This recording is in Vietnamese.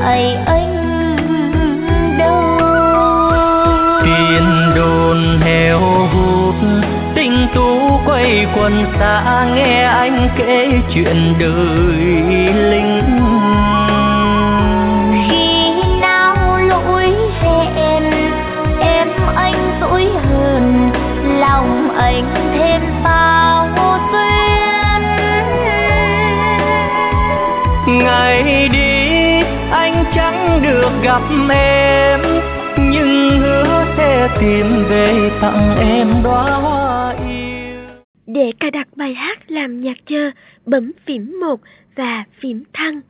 lại anh đâu. Tiền đồn heo hút, tình tú quay quần xa, nghe anh kể chuyện đời lính. Khi nào lỗi hẹn em anh dỗi hờn, lòng anh thêm bao duyên. Ngày đi anh chẳng được gặp em, nhưng hứa sẽ tìm về tặng em đóa hoa yêu. Để cài đặt bài hát làm nhạc chờ, bấm phím 1 và phím thăng.